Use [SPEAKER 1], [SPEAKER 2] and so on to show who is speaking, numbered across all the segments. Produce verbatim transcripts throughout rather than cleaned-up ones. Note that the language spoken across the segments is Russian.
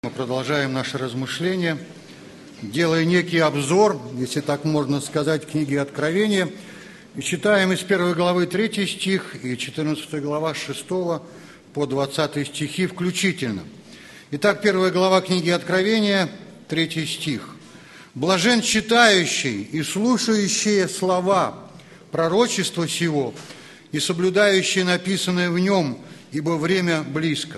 [SPEAKER 1] Мы продолжаем наши размышления, делая некий обзор, если так можно сказать, книги Откровения, и читаем из первой главы третий стих и четырнадцатой глава с шестого по двадцатый стихи включительно. Итак, первая глава книги Откровения, третий стих. «Блажен читающий и слушающие слова пророчества сего и соблюдающие написанное в нем, ибо время близко.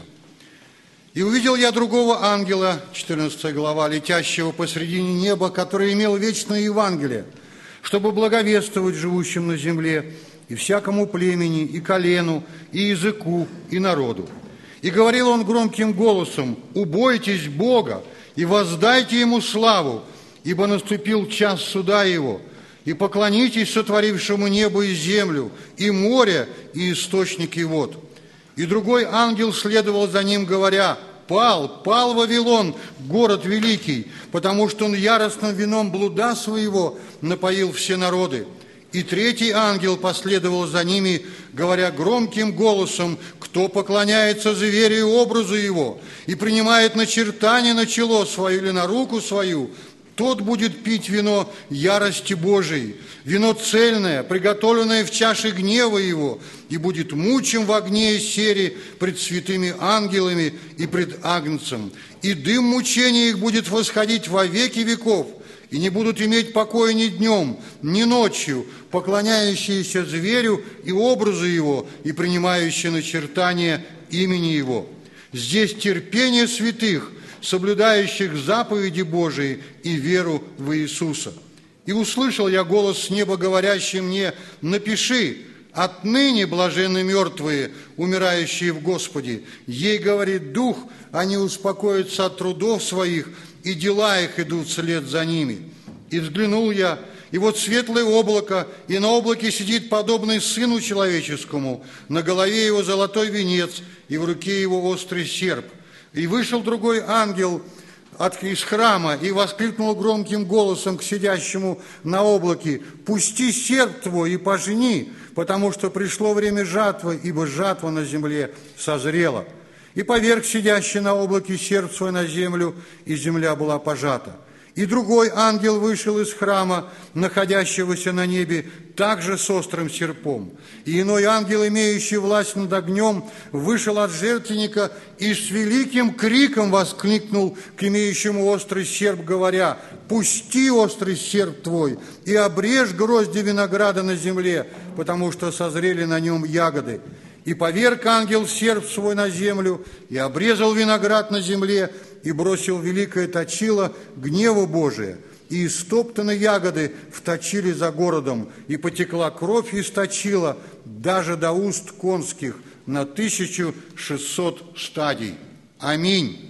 [SPEAKER 1] И увидел я другого ангела, четырнадцатая глава, летящего посредине неба, который имел вечное Евангелие, чтобы благовествовать живущим на земле и всякому племени, и колену, и языку, и народу. И говорил он громким голосом: убойтесь Бога и воздайте Ему славу, ибо наступил час суда Его, и поклонитесь сотворившему небо и землю, и море, и источники вод. И другой ангел следовал за ним, говоря: «Пал, пал Вавилон, город великий, потому что он яростным вином блуда своего напоил все народы». И третий ангел последовал за ними, говоря громким голосом: «Кто поклоняется зверю и образу его, и принимает начертание на чело свое или на руку свою, тот будет пить вино ярости Божией, вино цельное, приготовленное в чаше гнева его, и будет мучим в огне и сере пред святыми ангелами и пред Агнцем. И дым мучения их будет восходить во веки веков, и не будут иметь покоя ни днем, ни ночью, поклоняющиеся зверю и образу его, и принимающие начертание имени его. Здесь терпение святых, соблюдающих заповеди Божии и веру в Иисуса. И услышал я голос с неба, говорящий мне: напиши, отныне блаженны мертвые, умирающие в Господе. Ей говорит Дух, они успокоятся от трудов своих, и дела их идут вслед за ними. И взглянул я, и вот светлое облако, и на облаке сидит подобный Сыну Человеческому, на голове его золотой венец, и в руке его острый серп. И вышел другой ангел от, из храма и воскликнул громким голосом к сидящему на облаке: «Пусти серп твой и пожени, потому что пришло время жатвы, ибо жатва на земле созрела». И поверг сидящий на облаке серп свой на землю, и земля была пожата. И другой ангел вышел из храма, находящегося на небе, также с острым серпом. И иной ангел, имеющий власть над огнем, вышел от жертвенника и с великим криком воскликнул к имеющему острый серп, говоря: «Пусти острый серп твой и обрежь грозди винограда на земле, потому что созрели на нем ягоды». И поверг ангел серп свой на землю, и обрезал виноград на земле, и бросил великое точило гнева Божия, и истоптаны ягоды вточили за городом, и потекла кровь из точила даже до уст конских на тысячу шестьсот стадий. Аминь.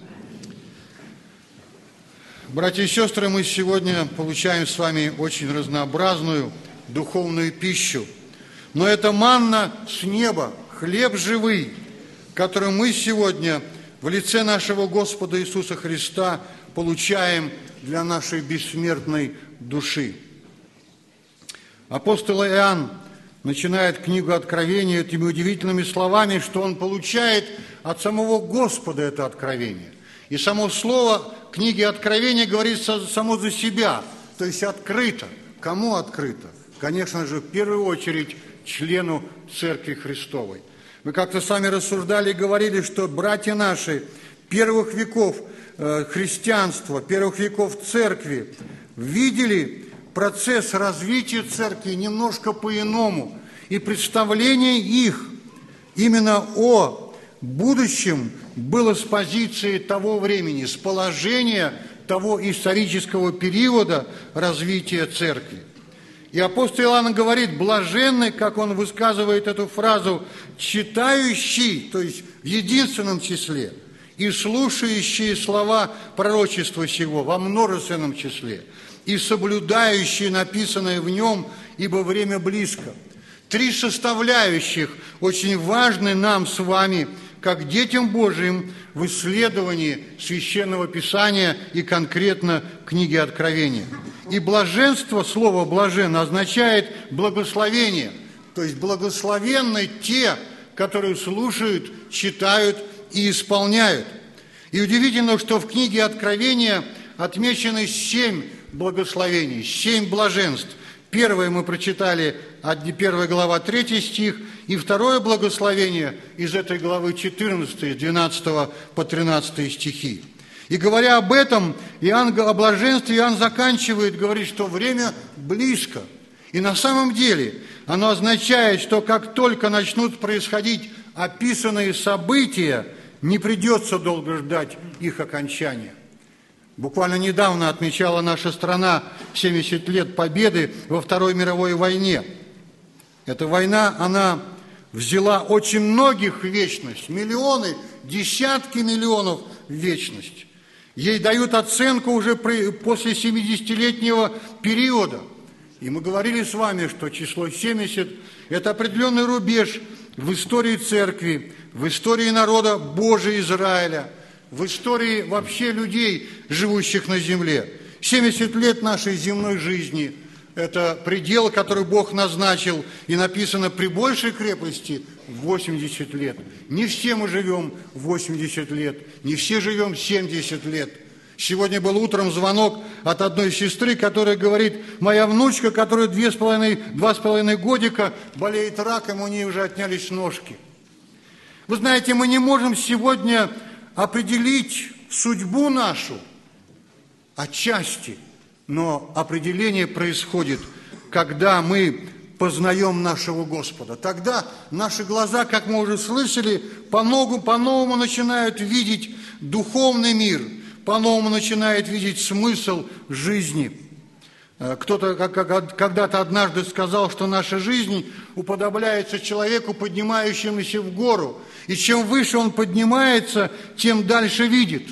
[SPEAKER 1] Братья и сестры, мы сегодня получаем с вами очень разнообразную духовную пищу, но это манна с неба, хлеб живый, который мы сегодня в лице нашего Господа Иисуса Христа получаем для нашей бессмертной души. Апостол Иоанн начинает книгу Откровения этими удивительными словами, что он получает от самого Господа это откровение. И само слово книги Откровения говорит само за себя, то есть открыто. Кому открыто? Конечно же, в первую очередь члену Церкви Христовой. Мы как-то сами рассуждали и говорили, что братья наши первых веков э, христианства, первых веков церкви видели процесс развития церкви немножко по-иному. И представление их именно о будущем было с позиции того времени, с положения того исторического периода развития церкви. И апостол Иоанн говорит: блаженны, как он высказывает эту фразу, читающий, то есть в единственном числе, и слушающие слова пророчества сего во множественном числе, и соблюдающие написанное в нем, ибо время близко. Три составляющих очень важны нам с вами, как детям Божиим, в исследовании Священного Писания и конкретно книги Откровения. И блаженство, слово «блажен» означает благословение, то есть благословенны те, которые слушают, читают и исполняют. И удивительно, что в книге Откровения отмечены семь благословений, семь блаженств. Первое мы прочитали, первая глава, третий стих, и второе благословение из этой главы четырнадцатой, с двенадцатого по тринадцатый стихи. И говоря об этом, Иоанн, о блаженстве, Иоанн заканчивает, говорит, что время близко. И на самом деле оно означает, что как только начнут происходить описанные события, не придется долго ждать их окончания. Буквально недавно отмечала наша страна семьдесят лет победы во Второй мировой войне. Эта война, она взяла очень многих в вечность, миллионы, десятки миллионов в вечность. Ей дают оценку уже при, после семидесятилетнего периода. И мы говорили с вами, что число семьдесят – это определенный рубеж в истории церкви, в истории народа Божия Израиля, в истории вообще людей, живущих на земле. семьдесят лет нашей земной жизни – это предел, который Бог назначил, и написано при большей крепости восемьдесят лет. Не все мы живем восемьдесят лет, не все живем семьдесят лет. Сегодня был утром звонок от одной сестры, которая говорит, моя внучка, которая две с половиной, два с половиной годика, болеет раком, у нее уже отнялись ножки. Вы знаете, мы не можем сегодня определить судьбу нашу отчасти, но определение происходит, когда мы познаем нашего Господа. Тогда наши глаза, как мы уже слышали, по-новому, по-новому начинают видеть духовный мир, по-новому начинают видеть смысл жизни. Кто-то когда-то однажды сказал, что наша жизнь уподобляется человеку, поднимающемуся в гору. И чем выше он поднимается, тем дальше видит.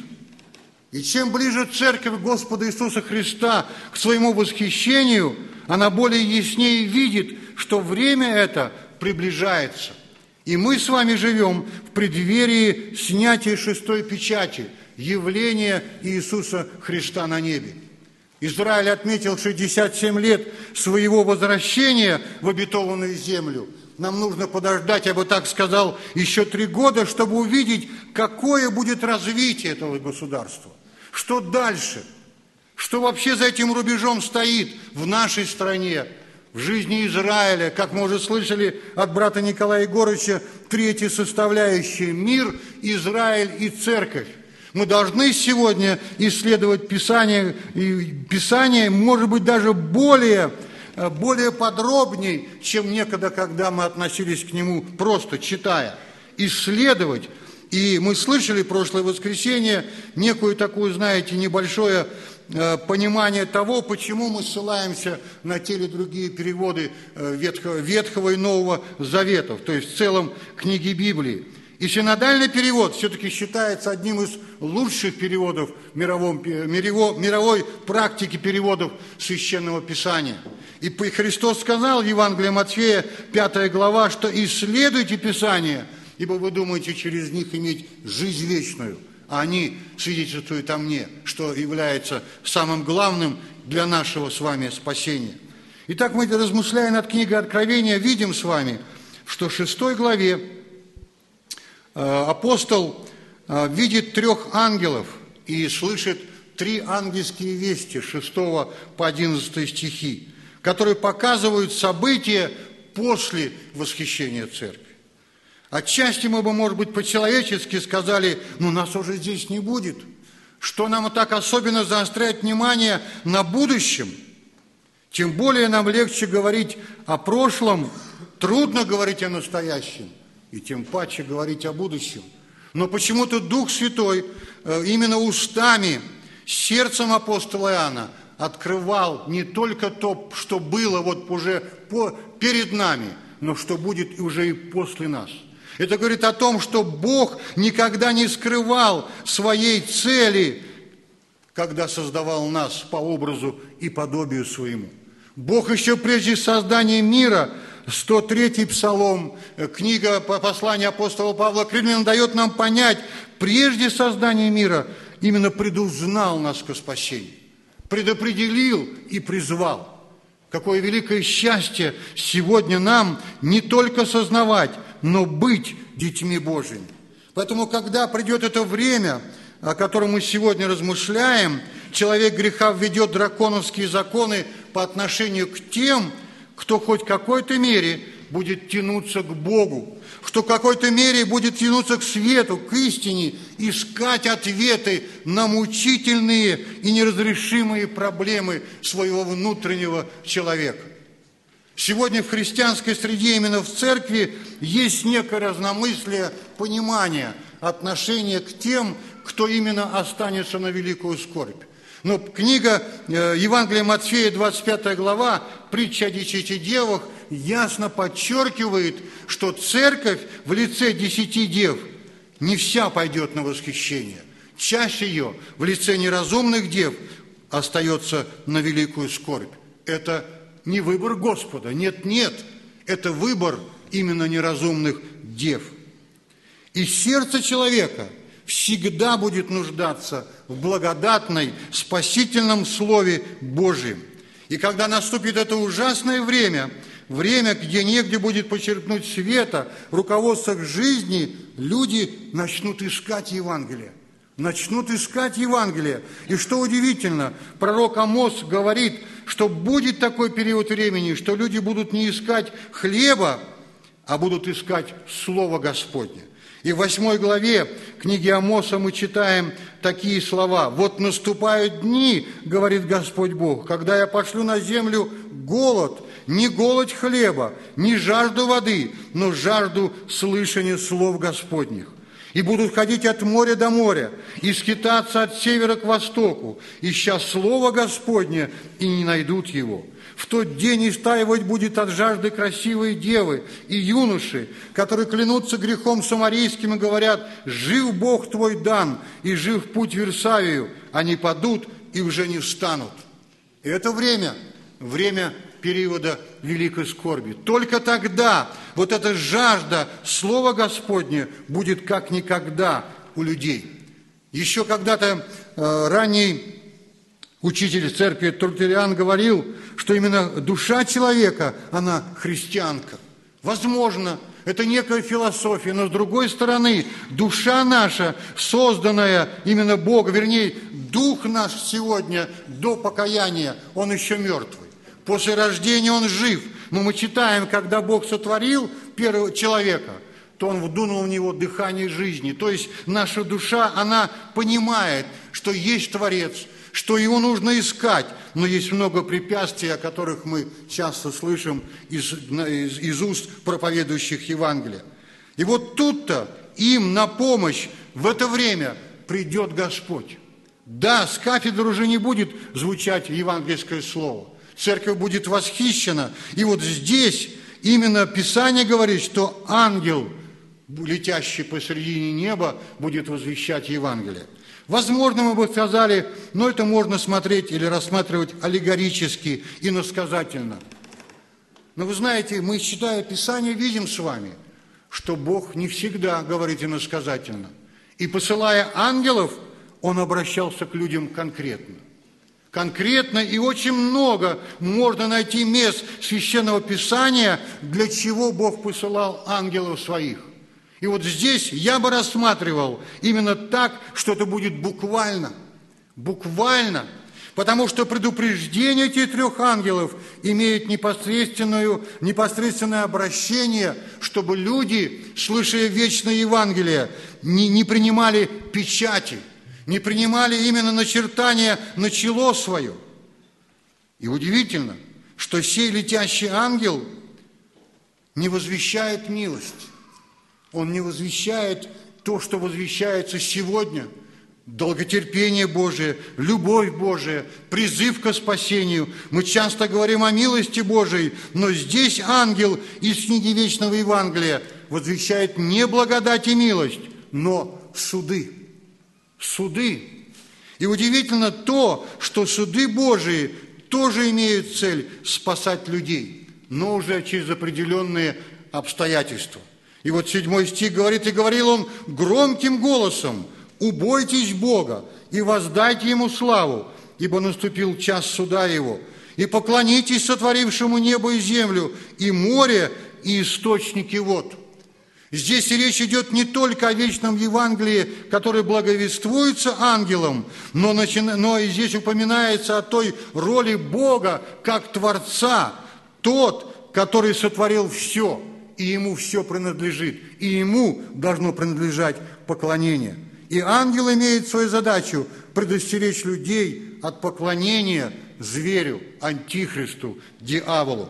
[SPEAKER 1] И чем ближе церковь Господа Иисуса Христа к своему восхищению, она более яснее видит, что время это приближается. И мы с вами живем в преддверии снятия шестой печати, явления Иисуса Христа на небе. Израиль отметил шестьдесят семь лет своего возвращения в обетованную землю. Нам нужно подождать, я бы так сказал, еще три года, чтобы увидеть, какое будет развитие этого государства. Что дальше? Что вообще за этим рубежом стоит в нашей стране, в жизни Израиля, как мы уже слышали от брата Николая Егоровича, третья составляющая – мир, Израиль и церковь. Мы должны сегодня исследовать Писание, и Писание, может быть, даже более, более подробней, чем некогда, когда мы относились к нему просто читая. Исследовать. И мы слышали прошлое воскресенье некую такую, знаете, небольшое понимание того, почему мы ссылаемся на те или другие переводы Ветхого, Ветхого и Нового Заветов, то есть в целом книги Библии. И синодальный перевод все-таки считается одним из лучших переводов мировом, мировой, мировой практики переводов Священного Писания. И Христос сказал в Евангелии Матфея, пятая глава, что исследуйте Писание, ибо вы думаете через них иметь жизнь вечную, а они свидетельствуют о мне, что является самым главным для нашего с вами спасения. Итак, мы, размышляя над книгой Откровения, видим с вами, что в шестой главе апостол видит трех ангелов и слышит три ангельские вести с шестого по одиннадцатый стихи, которые показывают события после восхищения церкви. Отчасти мы бы, может быть, по-человечески сказали, ну, нас уже здесь не будет. Что нам так особенно заострять внимание на будущем? Тем более нам легче говорить о прошлом, трудно говорить о настоящем. И тем паче говорить о будущем. Но почему-то Дух Святой именно устами, сердцем апостола Иоанна открывал не только то, что было вот уже по, перед нами, но что будет уже и после нас. Это говорит о том, что Бог никогда не скрывал своей цели, когда создавал нас по образу и подобию своему. Бог еще прежде создания мира, сто третий псалом, книга послания апостола Павла к Римлянам дает нам понять, прежде создания мира именно предузнал нас ко спасению, предопределил и призвал. Какое великое счастье сегодня нам не только сознавать, но быть детьми Божьими. Поэтому, когда придет это время, о котором мы сегодня размышляем, человек греха введет драконовские законы по отношению к тем, кто хоть в какой-то мере будет тянуться к Богу, что в какой-то мере будет тянуться к свету, к истине, искать ответы на мучительные и неразрешимые проблемы своего внутреннего человека. Сегодня в христианской среде, именно в церкви, есть некое разномыслие понимания отношения к тем, кто именно останется на великую скорбь. Но книга Евангелия Матфея, двадцать пятая глава, притча о десяти девах, ясно подчеркивает, что церковь в лице десяти дев не вся пойдет на восхищение. Часть ее в лице неразумных дев остается на великую скорбь. Это не выбор Господа, нет, нет, это выбор именно неразумных дев. И сердце человека всегда будет нуждаться в благодатной, спасительном Слове Божьем. И когда наступит это ужасное время, время, где негде будет почерпнуть света, руководство к жизни, люди начнут искать Евангелие. Начнут искать Евангелие. И что удивительно, пророк Амос говорит, что будет такой период времени, что люди будут не искать хлеба, а будут искать Слово Господне. И в восьмой главе книги Амоса мы читаем такие слова. «Вот наступают дни, — говорит Господь Бог, — когда я пошлю на землю голод, не голод хлеба, не жажду воды, но жажду слышания слов Господних. И будут ходить от моря до моря, и скитаться от севера к востоку, ища Слово Господне, и не найдут его. В тот день истаивать будет от жажды красивые девы и юноши, которые клянутся грехом самарийским и говорят: жив Бог твой Дан, и жив путь Версавию. Они падут и уже не встанут». И это время, время периода великой скорби. Только тогда вот эта жажда Слова Господня будет как никогда у людей. Еще когда-то э, ранний учитель церкви Тертуллиан говорил, что именно душа человека, она христианка. Возможно, это некая философия, но с другой стороны, душа наша, созданная именно Богом, вернее, дух наш сегодня до покаяния, он еще мертвый. После рождения он жив. Но мы читаем, когда Бог сотворил первого человека, то он вдунул в него дыхание жизни. То есть наша душа, она понимает, что есть Творец, что его нужно искать, но есть много препятствий, о которых мы часто слышим из, из, из уст проповедующих Евангелия. И вот тут-то им на помощь в это время придет Господь. Да, с кафедры уже не будет звучать евангельское слово. Церковь будет восхищена. И вот здесь именно Писание говорит, что ангел, летящий посредине неба, будет возвещать Евангелие. Возможно, мы бы сказали, но это можно смотреть или рассматривать аллегорически, иносказательно. Но вы знаете, мы, читая Писание, видим с вами, что Бог не всегда говорит иносказательно. И посылая ангелов, Он обращался к людям конкретно. Конкретно и очень много можно найти мест Священного Писания, для чего Бог посылал ангелов своих. И вот здесь я бы рассматривал именно так, что это будет буквально. Буквально. Потому что предупреждение этих трех ангелов имеет непосредственное, непосредственное обращение, чтобы люди, слышая вечное Евангелие, не, не принимали печати, не принимали именно начертания на чело свое. И удивительно, что сей летящий ангел не возвещает милость. Он не возвещает то, что возвещается сегодня. Долготерпение Божие, любовь Божия, призыв к спасению. Мы часто говорим о милости Божией, но здесь ангел из книги Вечного Евангелия возвещает не благодать и милость, но суды. Суды. И удивительно то, что суды Божии тоже имеют цель спасать людей, но уже через определенные обстоятельства. И вот седьмой стих говорит: «И говорил он громким голосом: убойтесь Бога и воздайте Ему славу, ибо наступил час суда Его. И поклонитесь сотворившему небо и землю, и море, и источники вод». Здесь речь идет не только о вечном Евангелии, которое благовествуется ангелом, но, начи... но и здесь упоминается о той роли Бога как Творца, тот, который сотворил все, и Ему все принадлежит, и Ему должно принадлежать поклонение. И ангел имеет свою задачу предостеречь людей от поклонения зверю, антихристу, дьяволу.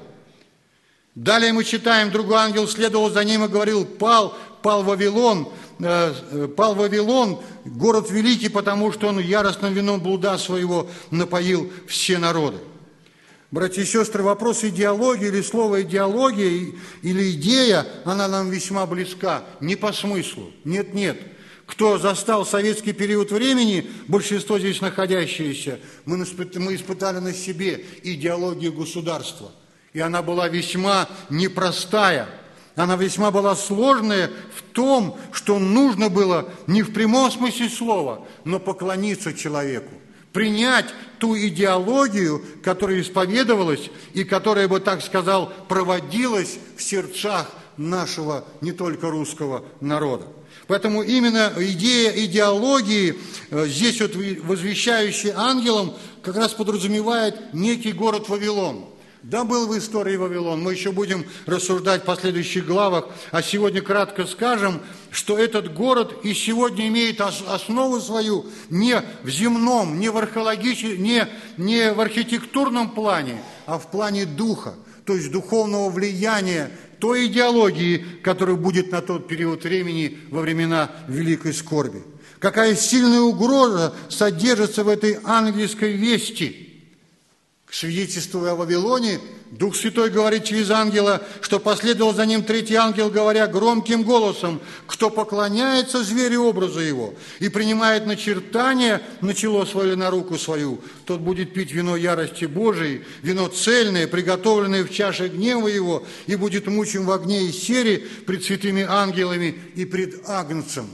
[SPEAKER 1] Далее мы читаем, другой ангел следовал за ним и говорил: пал, пал Вавилон, э, пал Вавилон, город великий, потому что он яростным вином блуда своего напоил все народы. Братья и сестры, вопрос идеологии или слово идеология или идея, она нам весьма близка, не по смыслу, нет-нет. Кто застал советский период времени, большинство здесь находящиеся, мы испытали на себе идеологию государства. И она была весьма непростая, она весьма была сложная в том, что нужно было не в прямом смысле слова, но поклониться человеку, принять ту идеологию, которая исповедовалась и которая, бы так сказал, проводилась в сердцах нашего не только русского народа. Поэтому именно идея идеологии, здесь вот возвещающий ангелом, как раз подразумевает некий город Вавилон. Да, был в истории Вавилон, мы еще будем рассуждать в последующих главах, а сегодня кратко скажем, что этот город и сегодня имеет основу свою не в земном, не в археологическом, не, не в архитектурном плане, а в плане духа, то есть духовного влияния той идеологии, которая будет на тот период времени во времена Великой Скорби. Какая сильная угроза содержится в этой ангельской вести. Свидетельствуя о Вавилоне, Дух Святой говорит через ангела, что последовал за ним третий ангел, говоря громким голосом: кто поклоняется зверю образу его и принимает начертание на чело свое или на руку свою, тот будет пить вино ярости Божией, вино цельное, приготовленное в чаше гнева его, и будет мучим в огне и сере пред святыми ангелами и пред Агнцем.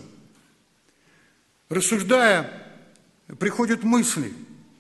[SPEAKER 1] Рассуждая, приходят мысли.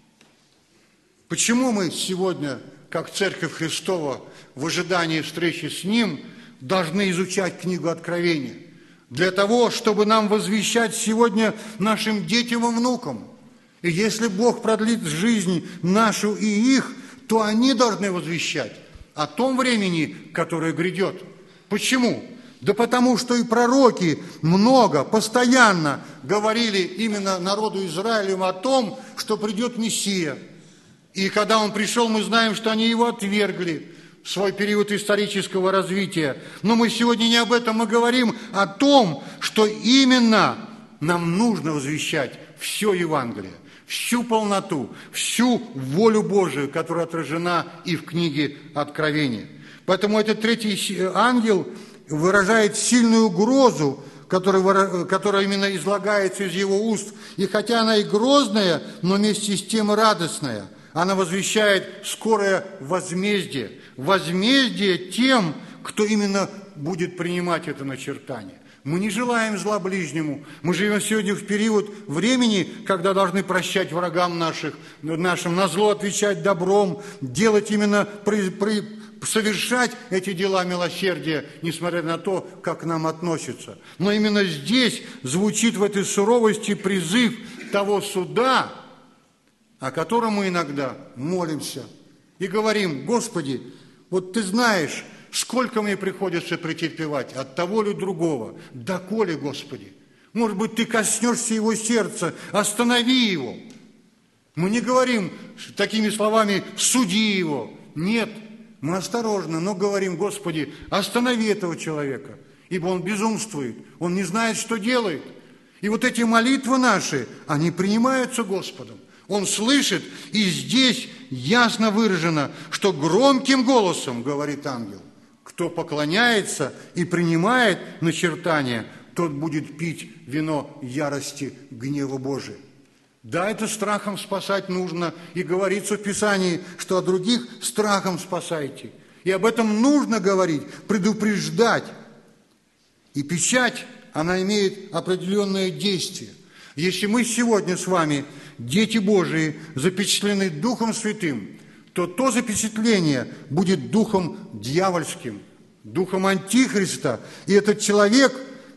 [SPEAKER 1] Почему мы сегодня, как Церковь Христова, в ожидании встречи с Ним, должны изучать книгу Откровения? Для того, чтобы нам возвещать сегодня нашим детям и внукам. И если Бог продлит жизнь нашу и их, то они должны возвещать о том времени, которое грядет. Почему? Да потому что и пророки много, постоянно говорили именно народу Израилеву о том, что придет Мессия. И когда он пришел, мы знаем, что они его отвергли в свой период исторического развития. Но мы сегодня не об этом, мы говорим о том, что именно нам нужно возвещать все Евангелие, всю полноту, всю волю Божию, которая отражена и в книге Откровения. Поэтому этот третий ангел выражает сильную угрозу, которая, которая именно излагается из его уст. И хотя она и грозная, но вместе с тем и радостная. Она возвещает скорое возмездие. Возмездие тем, кто именно будет принимать это начертание. Мы не желаем зла ближнему. Мы живем сегодня в период времени, когда должны прощать врагам наших, нашим, на зло отвечать добром, делать именно, при, при, совершать эти дела милосердия, несмотря на то, как к нам относятся. Но именно здесь звучит в этой суровости призыв того суда, о котором мы иногда молимся и говорим: Господи, вот Ты знаешь, сколько мне приходится претерпевать от того или другого. Доколе, Господи? Может быть, Ты коснешься его сердца, останови его. Мы не говорим такими словами: суди его. Нет, мы осторожно, но говорим: Господи, останови этого человека, ибо он безумствует, он не знает, что делает. И вот эти молитвы наши, они принимаются Господом. Он слышит, и здесь ясно выражено, что громким голосом, говорит ангел, кто поклоняется и принимает начертание, тот будет пить вино ярости гнева Божия. Да, это страхом спасать нужно, и говорится в Писании, что о других страхом спасайте. И об этом нужно говорить, предупреждать. И печать, она имеет определенное действие. Если мы сегодня с вами, дети Божии, запечатлены Духом Святым, то то запечатление будет духом дьявольским, духом Антихриста. И этот человек,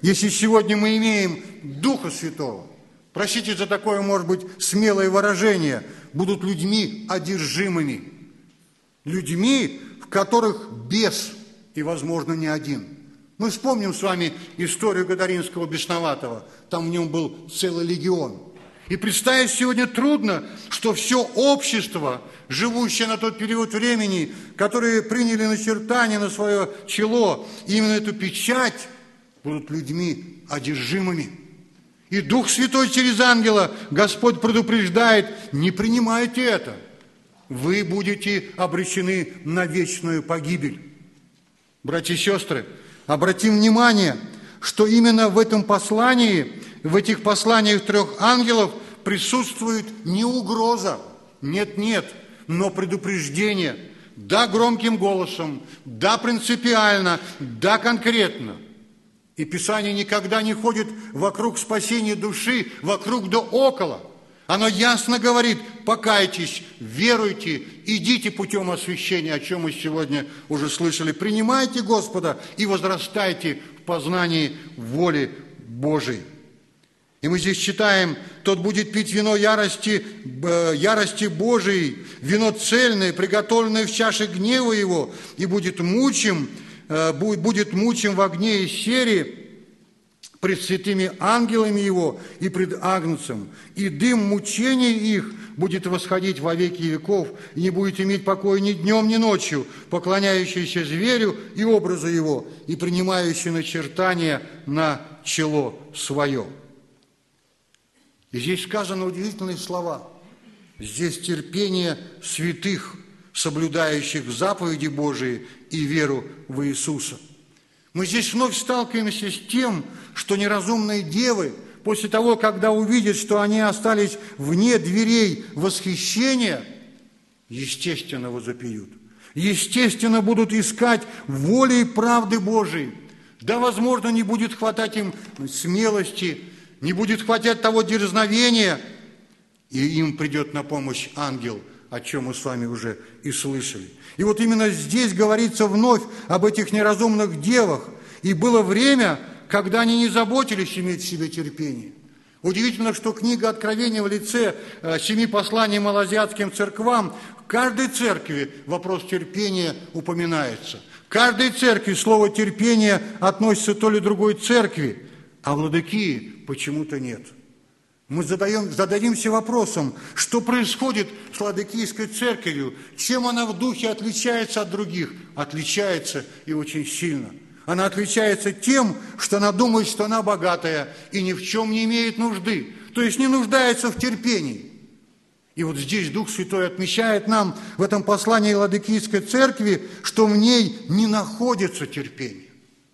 [SPEAKER 1] если сегодня мы имеем Духа Святого, простите за такое, может быть, смелое выражение, будут людьми одержимыми, людьми, в которых бес, и, возможно, не один. Мы вспомним с вами историю Гадаринского бесноватого, там в нем был целый легион. И представить сегодня трудно, что все общество, живущее на тот период времени, которые приняли начертание на свое чело, именно эту печать, будут людьми одержимыми. И Дух Святой через ангела Господь предупреждает: не принимайте это, вы будете обречены на вечную погибель. Братья и сестры, обратим внимание, что именно в этом послании, в этих посланиях трех ангелов присутствует не угроза, нет-нет, но предупреждение. Да, громким голосом, да, принципиально, да, конкретно. И Писание никогда не ходит вокруг спасения души, вокруг да около. Оно ясно говорит: покайтесь, веруйте, идите путем освящения, о чем мы сегодня уже слышали. Принимайте Господа и возрастайте в познании воли Божией. И мы здесь читаем: тот будет пить вино ярости, ярости Божией, вино цельное, приготовленное в чаше гнева его, и будет мучим, будет мучим в огне и сере пред святыми ангелами его и пред Агнцем. И дым мучений их будет восходить во веки веков, и не будет иметь покоя ни днем, ни ночью, поклоняющийся зверю и образу его, и принимающий начертание на чело свое. И здесь сказаны удивительные слова. Здесь терпение святых, соблюдающих заповеди Божии и веру в Иисуса. Мы здесь вновь сталкиваемся с тем, что неразумные девы, после того, когда увидят, что они остались вне дверей восхищения, естественно, возопьют. Естественно, будут искать воли и правды Божией. Да, возможно, не будет хватать им смелости, не будет хватать того дерзновения, и им придет на помощь ангел, о чем мы с вами уже и слышали. И вот именно здесь говорится вновь об этих неразумных девах. И было время, когда они не заботились иметь в себе терпение. Удивительно, что книга Откровения в лице семи посланий малоазиатским церквам, в каждой церкви вопрос терпения упоминается. В каждой церкви слово «терпение» относится то ли другой церкви, а в Ладыкии почему-то нет. Мы задаем, зададимся вопросом, что происходит с Ладыкийской церковью, чем она в духе отличается от других. Отличается и очень сильно. Она отличается тем, что она думает, что она богатая и ни в чем не имеет нужды, то есть не нуждается в терпении. И вот здесь Дух Святой отмечает нам в этом послании Ладыкийской церкви, что в ней не находится терпение.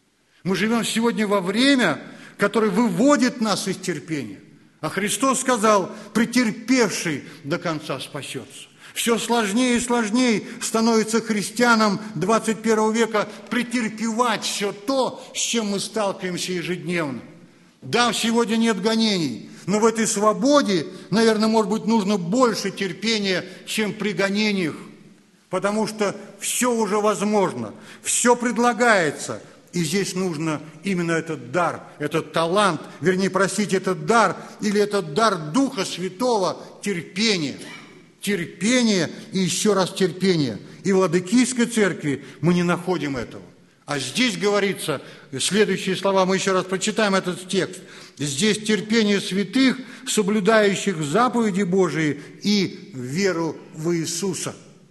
[SPEAKER 1] Мы живем сегодня во время, которое выводит нас из терпения. А Христос сказал: претерпевший до конца спасется. Все сложнее и сложнее становится христианам двадцать первого века претерпевать все то, с чем мы сталкиваемся ежедневно. Да, сегодня нет гонений, но в этой свободе, наверное, может быть, нужно больше терпения, чем при гонениях, потому что все уже возможно, все предлагается. И здесь нужно именно этот дар, этот талант, вернее, простите, этот дар, или этот дар Духа Святого, терпение. Терпение и еще раз терпение. И в Ладыкийской церкви мы не находим этого. А здесь говорится, следующие слова, мы еще раз прочитаем этот текст. Здесь терпение святых, соблюдающих заповеди Божии и веру в Иисуса.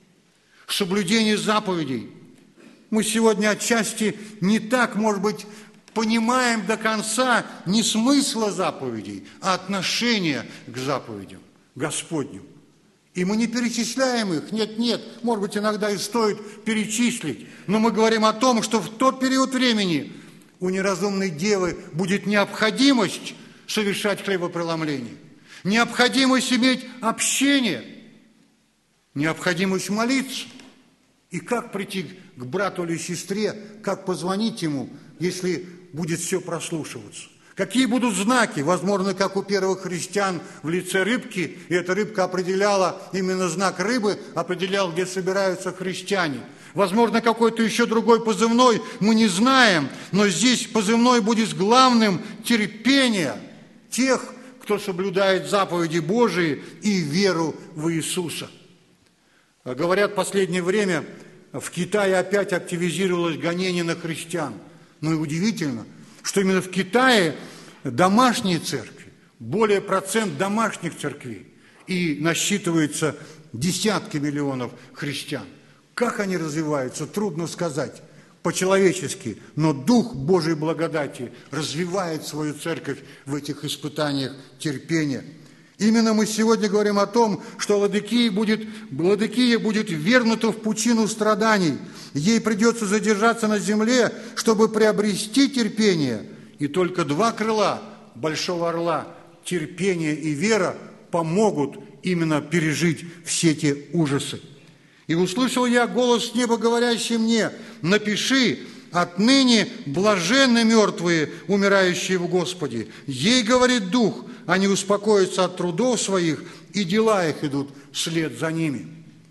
[SPEAKER 1] Соблюдение заповедей. Мы сегодня отчасти не так, может быть, понимаем до конца не смысла заповедей, а отношения к заповедям Господним. И мы не перечисляем их. Нет, нет, может быть, иногда и стоит перечислить. Но мы говорим о том, что в тот период времени у неразумной девы будет необходимость совершать хлебопреломление, необходимость иметь общение, необходимость молиться. И как прийти к брату или сестре, как позвонить ему, если будет все прослушиваться? Какие будут знаки? Возможно, как у первых христиан в лице рыбки, и эта рыбка определяла, именно знак рыбы определял, где собираются христиане. Возможно, какой-то еще другой позывной, мы не знаем, но здесь позывной будет главным терпение тех, кто соблюдает заповеди Божии и веру в Иисуса. Говорят, в последнее время в Китае опять активизировалось гонение на христиан. Но и удивительно, что именно в Китае домашние церкви, более процент домашних церквей, и насчитывается десятки миллионов христиан. Как они развиваются, трудно сказать по-человечески, но Дух Божьей благодати развивает свою церковь в этих испытаниях терпения. Именно мы сегодня говорим о том, что Ладикия будет, Ладикия будет ввергнута в пучину страданий. Ей придется задержаться на земле, чтобы приобрести терпение. И только два крыла Большого Орла, терпение и вера, помогут именно пережить все те ужасы. И услышал я голос с неба, говорящий мне: напиши, отныне блаженны мертвые, умирающие в Господе. Ей говорит Дух, они успокоятся от трудов своих, и дела их идут вслед за ними.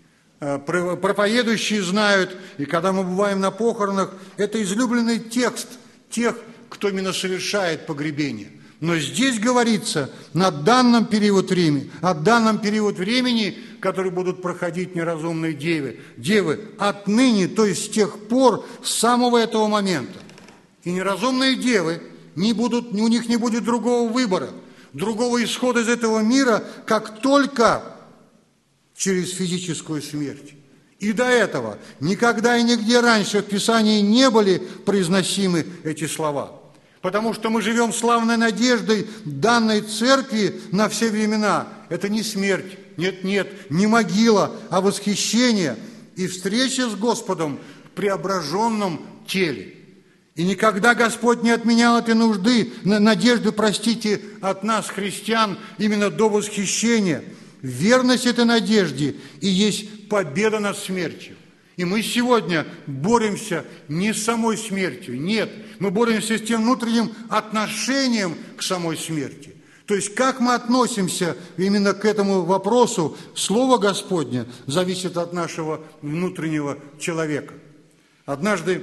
[SPEAKER 1] Проповедующие знают, и когда мы бываем на похоронах, это излюбленный текст тех, кто именно совершает погребение. Но здесь говорится на данном период времени, о данном период времени, который будут проходить неразумные девы, девы отныне, то есть с тех пор, с самого этого момента. И неразумные девы, не будут, у них не будет другого выбора, другого исхода из этого мира, как только через физическую смерть. И до этого никогда и нигде раньше в Писании не были произносимы эти слова. Потому что мы живем славной надеждой данной церкви на все времена. Это не смерть, нет-нет, не могила, а восхищение и встреча с Господом в преображенном теле. И никогда Господь не отменял этой нужды, надежды, простите, от нас, христиан, именно до восхищения. Верность этой надежде и есть победа над смертью. И мы сегодня боремся не с самой смертью, нет, мы боремся с тем внутренним отношением к самой смерти. То есть, как мы относимся именно к этому вопросу, Слово Господне зависит от нашего внутреннего человека. Однажды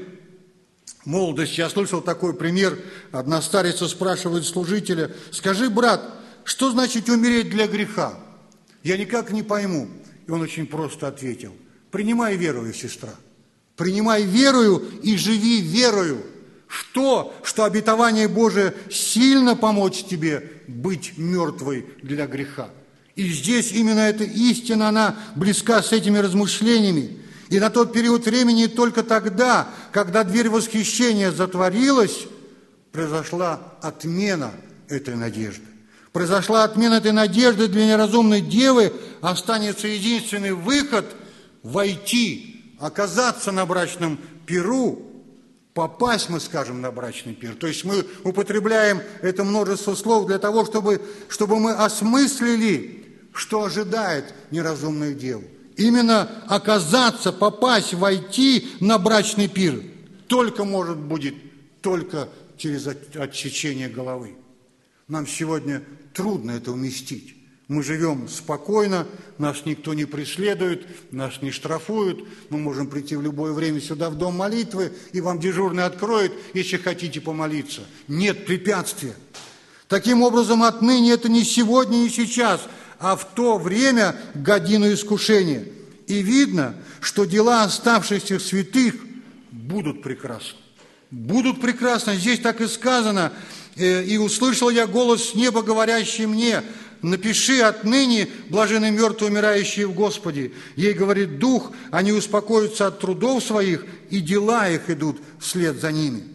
[SPEAKER 1] в молодости я слышал такой пример. Одна старица спрашивает служителя: скажи, брат, что значит умереть для греха? Я никак не пойму. И он очень просто ответил: принимай верою, сестра. Принимай верою и живи верою в то, что обетование Божие сильно помочь тебе быть мертвой для греха. И здесь именно эта истина, она близка с этими размышлениями. И на тот период времени только тогда, когда дверь восхищения затворилась, произошла отмена этой надежды. Произошла отмена этой надежды для неразумной девы, останется единственный выход – войти, оказаться на брачном пиру, попасть, мы скажем, на брачный пир. То есть мы употребляем это множество слов для того, чтобы, чтобы мы осмыслили, что ожидает неразумную деву. Именно оказаться, попасть, войти на брачный пир только может будет только через отсечение головы. Нам сегодня трудно это уместить. Мы живем спокойно, нас никто не преследует, нас не штрафуют. Мы можем прийти в любое время сюда в дом молитвы, и вам дежурный откроет, если хотите помолиться. Нет препятствия. Таким образом, отныне это не сегодня, не сейчас, а в то время годину искушения. И видно, что дела оставшихся святых будут прекрасны. Будут прекрасны. Здесь так и сказано. «И услышал я голос с неба, говорящий мне: напиши отныне, блаженны мертвые, умирающие в Господе. Ей говорит Дух, они успокоятся от трудов своих, и дела их идут вслед за ними».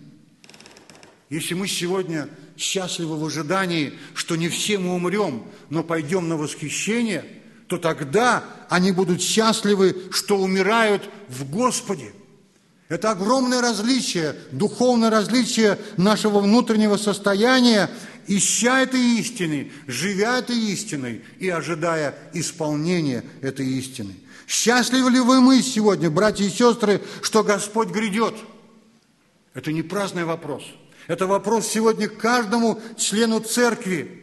[SPEAKER 1] Если мы сегодня счастливы в ожидании, что не все мы умрем, но пойдем на восхищение, то тогда они будут счастливы, что умирают в Господе. Это огромное различие, духовное различие нашего внутреннего состояния, ища этой истины, живя этой истиной и ожидая исполнения этой истины. Счастливы ли вы мы сегодня, братья и сестры, что Господь грядет? Это не праздный вопрос. Это вопрос сегодня к каждому члену церкви.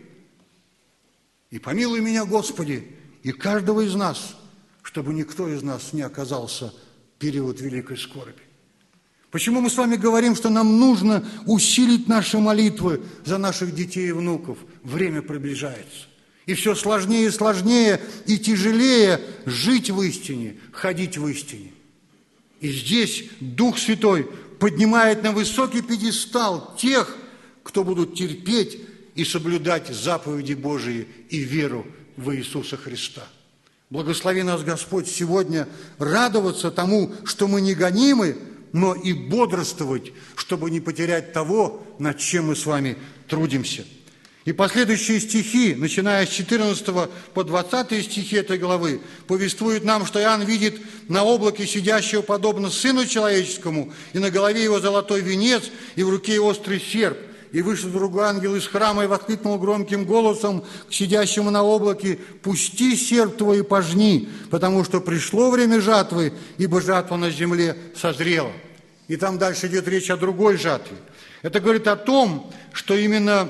[SPEAKER 1] И помилуй меня, Господи, и каждого из нас, чтобы никто из нас не оказался период великой скорби. Почему мы с вами говорим, что нам нужно усилить наши молитвы за наших детей и внуков? Время приближается. И все сложнее и сложнее, и тяжелее жить в истине, ходить в истине. И здесь Дух Святой поднимает на высокий пьедестал тех, кто будут терпеть и соблюдать заповеди Божии и веру в Иисуса Христа. Благослови нас, Господь, сегодня радоваться тому, что мы не гонимы, но и бодрствовать, чтобы не потерять того, над чем мы с вами трудимся. И последующие стихи, начиная с четырнадцатого по двадцатый стихи этой главы, повествуют нам, что Иоанн видит на облаке сидящего подобно Сыну Человеческому, и на голове его золотой венец, и в руке острый серп. И вышел другой ангел из храма и воскликнул громким голосом к сидящему на облаке: «Пусти серп твой и пожни, потому что пришло время жатвы, ибо жатва на земле созрела». И там дальше идет речь о другой жатве. Это говорит о том, что именно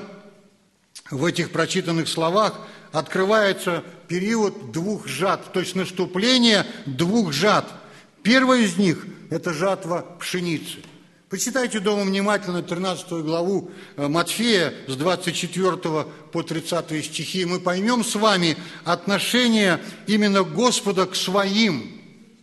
[SPEAKER 1] в этих прочитанных словах открывается период двух жатв, то есть наступление двух жатв. Первая из них – это жатва пшеницы. Почитайте дома внимательно тринадцатую главу Матфея с двадцать четвёртого по тридцатый стихи, и мы поймем с вами отношение именно Господа к своим.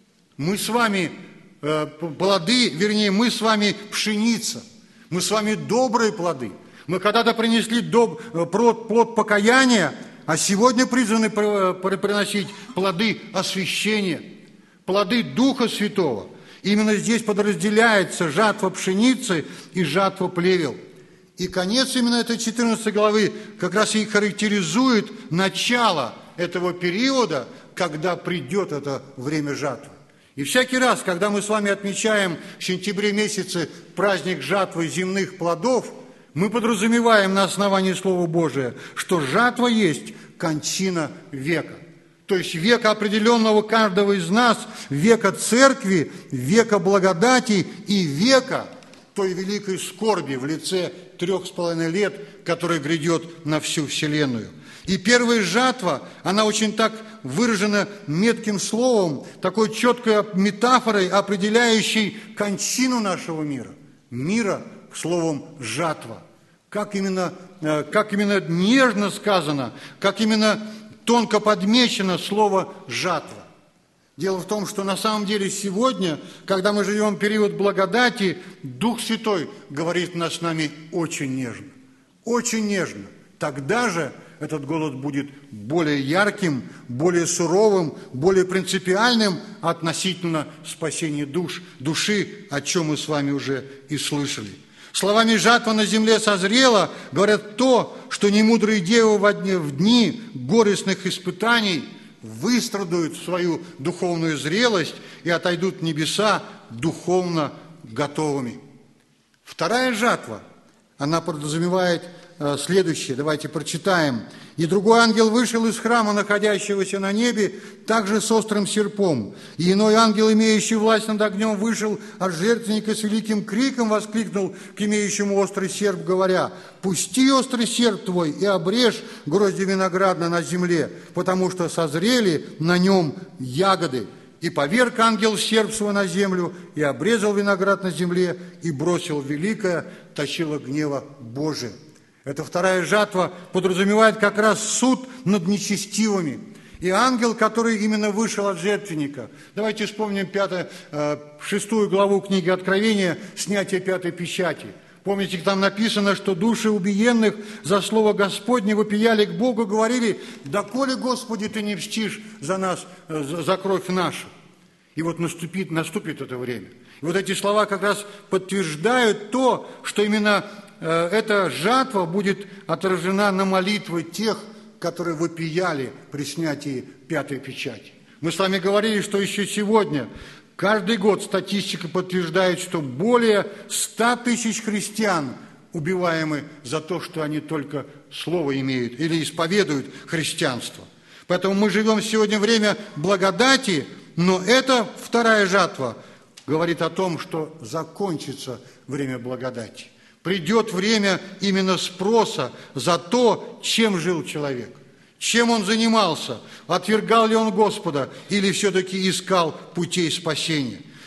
[SPEAKER 1] Мы с вами э, плоды, вернее, мы с вами пшеница, мы с вами добрые плоды. Мы когда-то принесли доб, плод, плод покаяния, а сегодня призваны приносить плоды освящения, плоды Духа Святого. Именно здесь подразделяется жатва пшеницы и жатва плевел. И конец именно этой четырнадцатой главы как раз и характеризует начало этого периода, когда придет это время жатвы. И всякий раз, когда мы с вами отмечаем в сентябре месяце праздник жатвы земных плодов, мы подразумеваем на основании Слова Божия, что жатва есть кончина века. То есть века определенного каждого из нас, века церкви, века благодати и века той великой скорби в лице трех с половиной лет, которая грядет на всю вселенную. И первая жатва, она очень так выражена метким словом, такой четкой метафорой, определяющей кончину нашего мира. Мира словом «жатва». Как именно, как именно нежно сказано, как именно тонко подмечено слово «жатва». Дело в том, что на самом деле сегодня, когда мы живем в период благодати, Дух Святой говорит нас с нами очень нежно, очень нежно. Тогда же этот голод будет более ярким, более суровым, более принципиальным относительно спасения душ, души, о чем мы с вами уже и слышали. Словами «жатва на земле созрела» говорят то, что немудрые девы в дни горестных испытаний выстрадают свою духовную зрелость и отойдут в небеса духовно готовыми. Вторая жатва, она подразумевает следующее. Давайте прочитаем. «И другой ангел вышел из храма, находящегося на небе, также с острым серпом. И иной ангел, имеющий власть над огнем, вышел от жертвенника с великим криком, воскликнул к имеющему острый серп, говоря: «Пусти острый серп твой и обрежь грозди виноградной на земле, потому что созрели на нем ягоды». И поверг ангел серп свой на землю, и обрезал виноград на земле, и бросил великое точило гнева Божия». Эта вторая жатва подразумевает как раз суд над нечестивыми. И ангел, который именно вышел от жертвенника. Давайте вспомним пятую, шестую главу книги Откровения, снятие пятой печати. Помните, там написано, что души убиенных за слово Господне вопияли к Богу, говорили: «Доколе, Господи, Ты не мстишь за нас, за кровь нашу». И вот наступит, наступит это время. И вот эти слова как раз подтверждают то, что именно эта жатва будет отражена на молитвы тех, которые вопияли при снятии пятой печати. Мы с вами говорили, что еще сегодня, каждый год статистика подтверждает, что более ста тысяч христиан убиваемы за то, что они только слово имеют или исповедуют христианство. Поэтому мы живем сегодня время благодати, но эта вторая жатва говорит о том, что закончится время благодати. Придет время именно спроса за то, чем жил человек, чем он занимался, отвергал ли он Господа или все-таки искал путей спасения.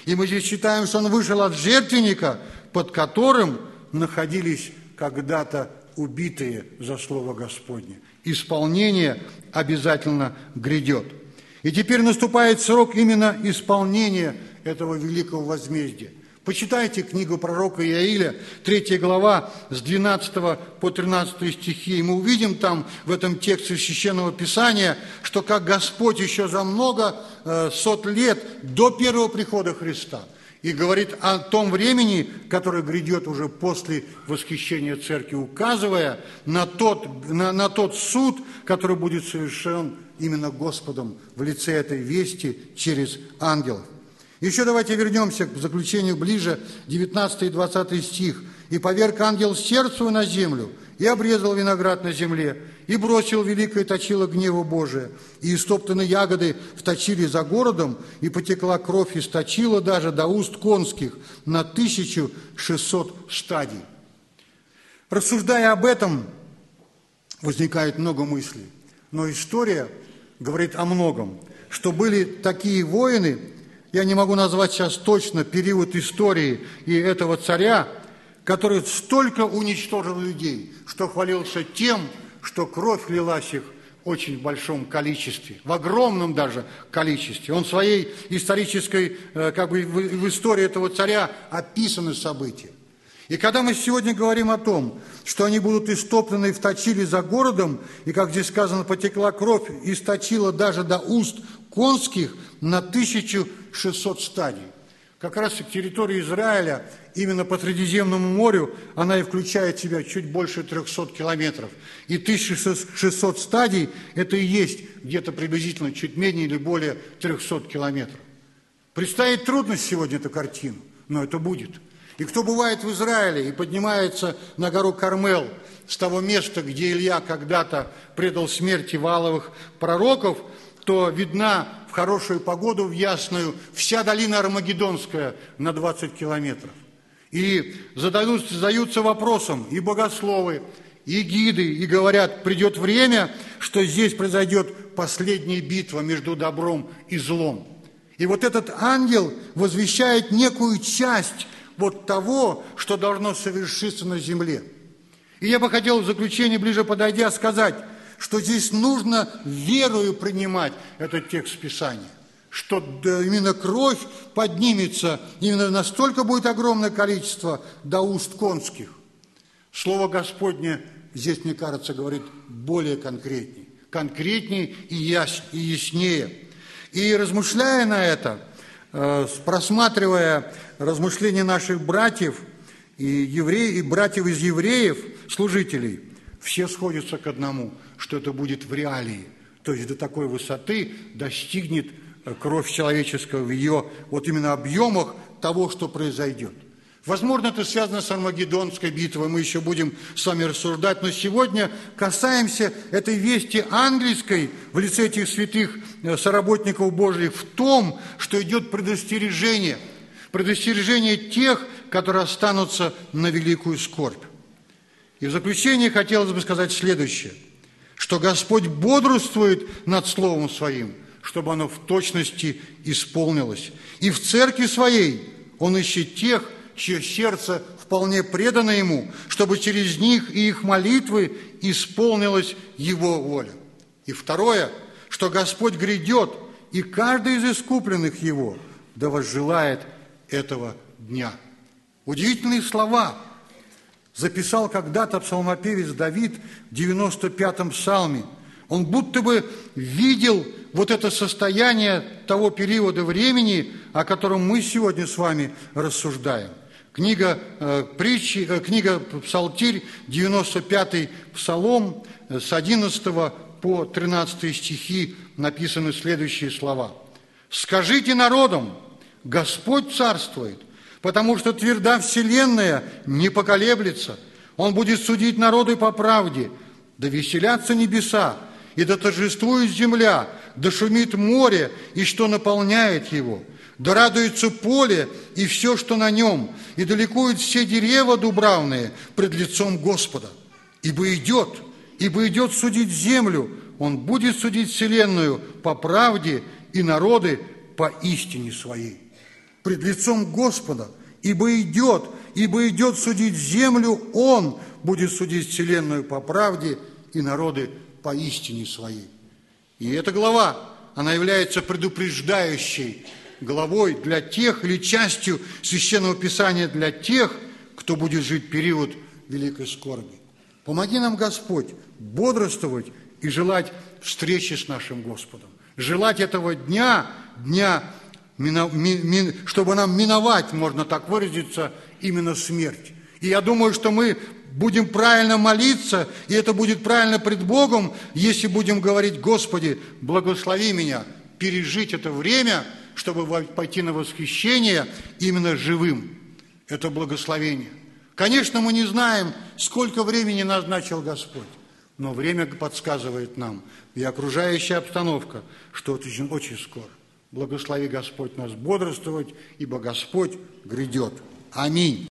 [SPEAKER 1] И мы здесь читаем, что он вышел от жертвенника, под которым находились когда-то убитые за слово Господне. Исполнение обязательно грядет. И теперь наступает срок именно исполнения этого великого возмездия. Почитайте книгу пророка Иаиля, третья глава, с двенадцатого по тринадцатый стихи. И мы увидим там, в этом тексте Священного Писания, что как Господь еще за много э, сот лет до первого прихода Христа и говорит о том времени, которое грядет уже после восхищения церкви, указывая на тот, на, на тот суд, который будет совершен именно Господом в лице этой вести через ангелов. Еще давайте вернемся к заключению ближе, девятнадцатый и двадцатый стих. «И поверг ангел сердцу на землю, и обрезал виноград на земле, и бросил великое точило гнева Божия, и истоптанные ягоды вточили за городом, и потекла кровь из точила даже до уст конских на тысячу шестьсот стадий». Рассуждая об этом, возникает много мыслей. Но история говорит о многом, что были такие воины. Я не могу назвать сейчас точно период истории и этого царя, который столько уничтожил людей, что хвалился тем, что кровь лилась их в очень большом количестве, в огромном даже количестве. Он в своей исторической, как бы в истории этого царя описаны события. И когда мы сегодня говорим о том, что они будут истоптаны и вточили за городом, и, как здесь сказано, потекла кровь, источила даже до уст конских на тысячу шестьсот стадий. Как раз территория Израиля, именно по Средиземному морю, она и включает в себя чуть больше трехсот километров. И тысяча шестьсот стадий – это и есть где-то приблизительно чуть менее или более трехсот километров. Представить трудно сегодня эту картину, но это будет. И кто бывает в Израиле и поднимается на гору Кармел с того места, где Илья когда-то предал смерти Вааловых пророков, то видна в хорошую погоду, в ясную, вся долина Армагеддонская на двадцать километров. И задают, задаются вопросом и богословы, и гиды, и говорят, придет время, что здесь произойдет последняя битва между добром и злом. И вот этот ангел возвещает некую часть вот того, что должно совершиться на земле. И я бы хотел в заключение, ближе подойдя, сказать, что здесь нужно верою принимать этот текст Писания, что именно кровь поднимется, именно настолько будет огромное количество до уст конских. Слово Господне здесь, мне кажется, говорит более конкретнее, конкретнее и, яс, и яснее. И размышляя на это, просматривая размышления наших братьев и, евреев, и братьев из евреев, служителей, все сходятся к одному, что это будет в реалии. То есть до такой высоты достигнет кровь человеческая в ее вот именно объемах того, что произойдет. Возможно, это связано с Армагеддонской битвой, мы еще будем с вами рассуждать, но сегодня касаемся этой вести ангельской в лице этих святых соработников Божьих в том, что идет предостережение, предостережение тех, которые останутся на великую скорбь. И в заключение хотелось бы сказать следующее, что Господь бодрствует над Словом Своим, чтобы оно в точности исполнилось. И в церкви Своей Он ищет тех, чье сердце вполне предано Ему, чтобы через них и их молитвы исполнилась Его воля. И второе, что Господь грядет, и каждый из искупленных Его да возжелает этого дня. Удивительные слова записал когда-то псалмопевец Давид в девяносто пятом псалме. Он будто бы видел вот это состояние того периода времени, о котором мы сегодня с вами рассуждаем. Книга э, притчи, э, книга Псалтирь, девяносто пятый псалом, э, с одиннадцатого по тринадцатый стихи написаны следующие слова. «Скажите народам, Господь царствует, потому что тверда вселенная, не поколеблется. Он будет судить народы по правде. Да веселятся небеса, и да торжествует земля, да шумит море, и что наполняет его. Да радуется поле и все, что на нем, и да ликуют все дерева дубравные пред лицом Господа. Ибо идет, ибо идет судить землю, Он будет судить вселенную по правде и народы по истине своей». пред лицом Господа, ибо идет, ибо идет судить землю, Он будет судить вселенную по правде и народы по истине своей». И эта глава, она является предупреждающей главой для тех, или частью Священного Писания для тех, кто будет жить период великой скорби. Помоги нам, Господь, бодрствовать и желать встречи с нашим Господом. Желать этого дня, дня, чтобы нам миновать, можно так выразиться, именно смерть. И я думаю, что мы будем правильно молиться, и это будет правильно пред Богом, если будем говорить: «Господи, благослови меня пережить это время, чтобы пойти на восхищение именно живым». Это благословение. Конечно, мы не знаем, сколько времени назначил Господь, но время подсказывает нам, и окружающая обстановка, что это очень, очень скоро. Благослови Господь нас бодрствовать, ибо Господь грядет. Аминь.